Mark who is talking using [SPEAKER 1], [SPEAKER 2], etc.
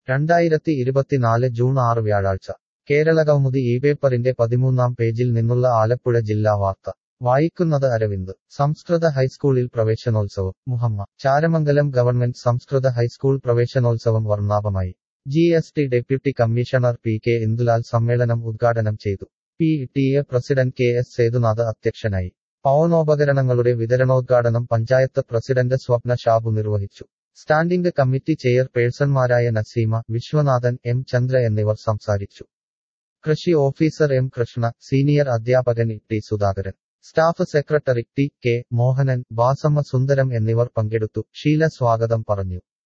[SPEAKER 1] 2024 June 6 വ്യാഴാഴ്ച കേരളകൗമുദി ഇപേപ്പറിന്റെ 13-ാം പേജിൽ നിന്നുള്ള ആലപ്പുഴ ജില്ലാ വാർത്ത വായിക്കുന്നത് അരവിന്ദ്. സംസ്കൃത ഹൈസ്കൂളിൽ പ്രവേശനോത്സവം. മുഹമ്മ ചാരമംഗലം ഗവൺമെന്റ് സംസ്കൃത ഹൈസ്കൂൾ പ്രവേശനോത്സവം വർണ്ണാഭമായി. GST deputy commissioner PK Indulal സമ്മേളനം ഉദ്ഘാടനം ചെയ്തു. PTA പ്രസിഡന്റ് KS സേതുനാഥ് അധ്യക്ഷനായി. ഭവനോപകരണങ്ങളുടെ വിതരണോദ്ഘാടനം പഞ്ചായത്ത് പ്രസിഡന്റ് സ്വപ്ന ഷാബു നിർവഹിച്ചു. സ്റ്റാൻഡിംഗ് കമ്മിറ്റി ചെയർപേഴ്സൺമാരായ നസീമ, വിശ്വനാഥൻ, M ചന്ദ്ര എന്നിവർ സംസാരിച്ചു. കൃഷി ഓഫീസർ M കൃഷ്ണ, സീനിയർ അധ്യാപകൻ T Sudhakaran, staff secretary T K Mohanan, Basamma Sundaram എന്നിവർ പങ്കെടുത്തു. ഷീല സ്വാഗതം പറഞ്ഞു.